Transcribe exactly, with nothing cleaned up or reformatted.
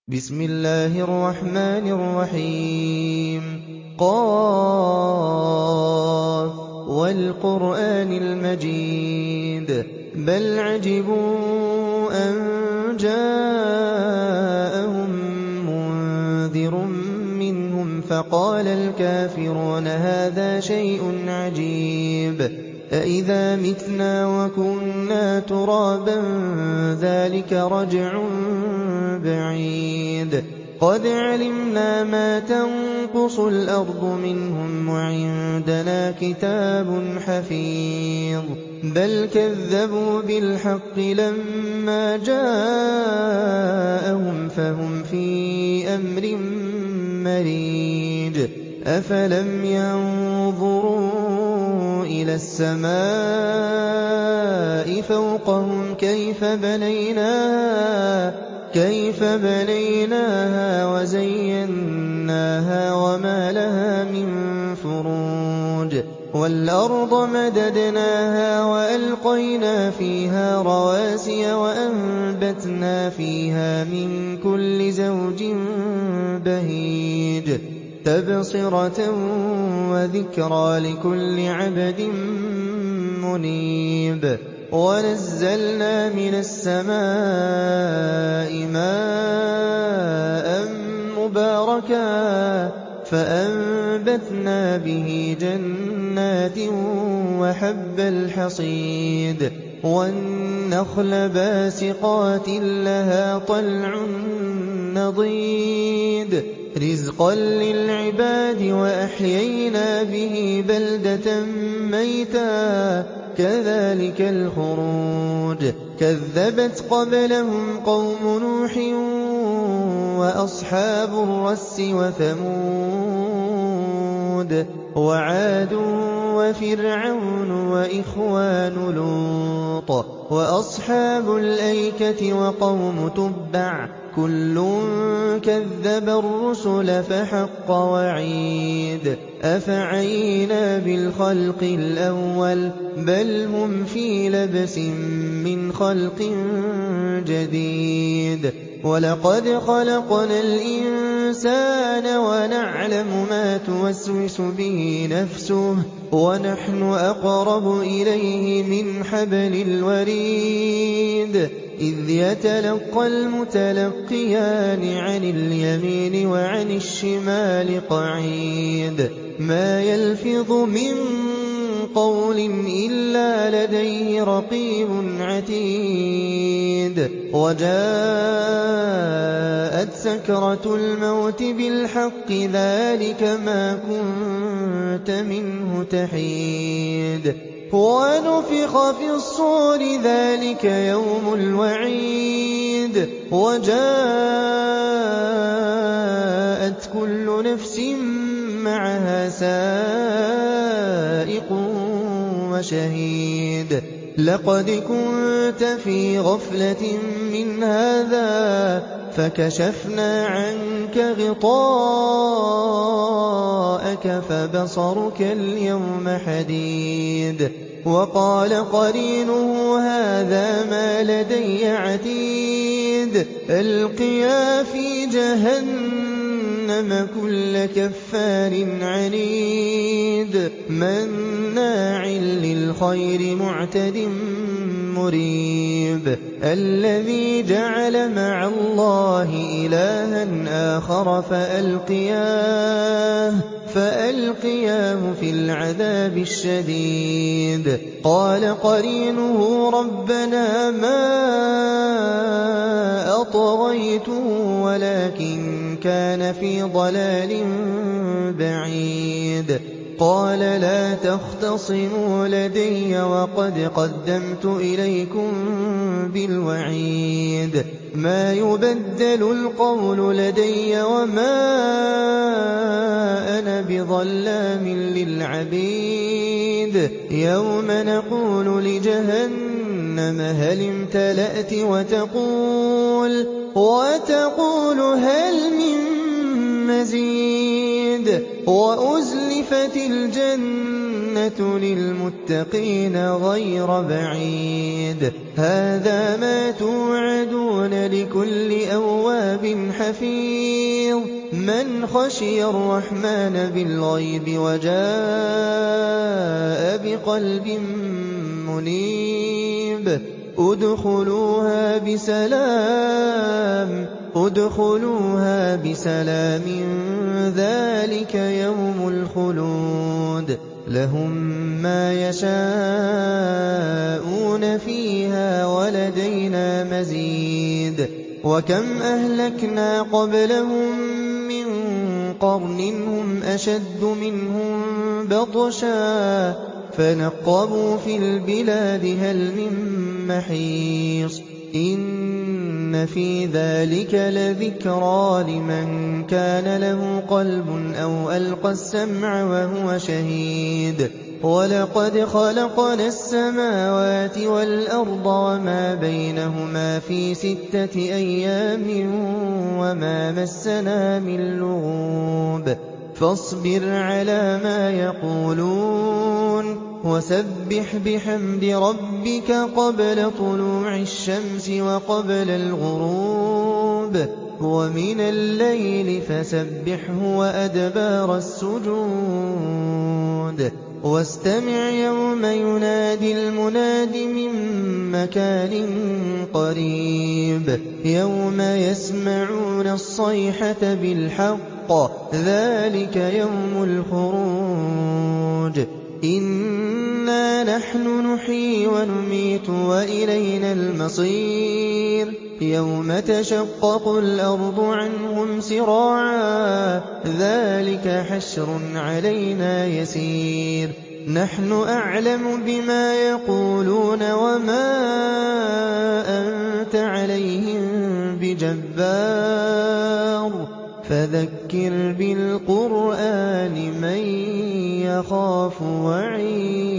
بسم الله الرحمن الرحيم ق والقرآن المجيد بل عجبوا أن جاءهم منذر منهم فقال الكافرون هذا شيء عجيب أإذا متنا وكنا ترابا ذلك رجع بعيد قد علمنا ما تنقص الأرض منهم وعندنا كتاب حفيظ بل كذبوا بالحق لما جاءهم فهم في أمر مريج أفلم ينظروا إلى السماء فوقهم كيف بنيناها كيف بنيناها وزيناها وما لها من فروج والأرض مددناها وألقينا فيها رواسي وأنبتنا فيها من كل زوج بهيج تبصرة وذكرى لكل عبد منيب ونزلنا من السماء ماء مباركا فأنبتنا به جنات وحب الحصيد والنخل باسقات لها طلع نضيد رزقا للعباد وأحيينا به بلدة ميتا كذلك الخروج كذبت قبلهم قوم نوح وأصحاب الرس وثمود وعاد وفرعون وإخوان لوط وأصحاب الأيكة وقوم تبع كل كذب الرسل فحق وعيد أفعينا بالخلق الأول بل هم في لبس من خلق جديد ولقد خلقنا الإنسان ونعلم ما توسوس به نفسه ونحن أقرب إليه من حبل الوريد إذ يتلقى المتلقيان عن اليمين وعن الشمال قعيد ما يلفظ من قول إلا لديه رقيب عتيد وجاءت سكرة الموت بالحق ذلك ما كنت منه تحيد ونفخ في الصور ذلك يوم الوعيد وجاءت كل نفس معها سائق وشهيد لقد كنت في غفلة من هذا فكشفنا عنك غطاءك فبصرك اليوم حديد وقال قرينه هذا ما لدي عتيد ألقيا في جهنم كل كفار عنيد مناع للخير معتد مريب الذي جعل مع الله إلها آخر فألقياه فألقياه في العذاب الشديد قال قرينه ربنا ما أطغيته ولكن كان في ضلال بعيد قال لا تختصموا لدي وقد قدمت إليكم بالوعيد ما يبدل القول لدي وما أنا بظلام للعبيد يوم نقول لجهنم هل امتلأت وتقول وتقول هل من مزيد وأزلفت وَأُزْلِفَتِ الْجَنَّةُ لِلْمُتَّقِينَ غَيْرَ بَعِيدٍ هَٰذَا مَا تُوعَدُونَ لِكُلِّ أَوَّابٍ حَفِيظٍ مَّنْ خَشِيَ الرَّحْمَٰنَ بِالْغَيْبِ وَجَاءَ بِقَلْبٍ مُّنِيبٍ ادْخُلُوهَا بِسَلَامٍ ادْخُلُوهَا بِسَلَامٍ ذَٰلِكَ يَوْمُ الْخُلُودِ لَهُم مَّا يَشَاءُونَ فِيهَا وَلَدَيْنَا مَزِيدٌ وَكَمْ أَهْلَكْنَا قَبْلَهُم مِّن قَرْنٍ هُمْ أَشَدُّ مِنْهُم بَطْشًا فَنَقَّبُوا فِي الْبِلَادِ هَلْ مِن مَّحِيصٍ إِنَّ فِي ذَٰلِكَ لَذِكْرَىٰ لِمَن كَانَ لَهُ قَلْبٌ أَوْ أَلْقَى السَّمْعَ وَهُوَ شَهِيدٌ وَلَقَدْ خَلَقْنَا السَّمَاوَاتِ وَالْأَرْضَ وَمَا بَيْنَهُمَا فِي سِتَّةِ أَيَّامٍ وَمَا مَسَّنَا مِن لُّغُوبٍ فَاصْبِرْ عَلَىٰ مَا يَقُولُونَ وَسَبِّحْ بِحَمْدِ رَبِّكَ قَبْلَ طُلُوعِ الشَّمْسِ وَقَبْلَ الْغُرُوبِ وَمِنَ اللَّيْلِ فَسَبِّحْهُ وَأَدْبَارَ السُّجُودِ وَاسْتَمِعْ يَوْمَ يُنَادِ الْمُنَادِ مِن مَّكَانٍ قَرِيبٍ يَوْمَ يَسْمَعُونَ الصَّيْحَةَ بِالْحَقِّ ذَٰلِكَ يَوْمُ الْخُرُوجِ إِنَّا نَحْنُ نُحْيِي وَنُمِيتُ وَإِلَيْنَا الْمَصِيرُ يَوْمَ تَشَقَّقُ الْأَرْضُ عَنْهُمْ سِرَاعًا ذَٰلِكَ حَشْرٌ عَلَيْنَا يَسِيرٌ نَحْنُ أَعْلَمُ بِمَا يَقُولُونَ وَمَا أَنتَ عَلَيْهِم بِجَبَّارٍ فَذَكِّرْ بِالْقُرْآنِ مَن يَخَافُ وَعِيدِ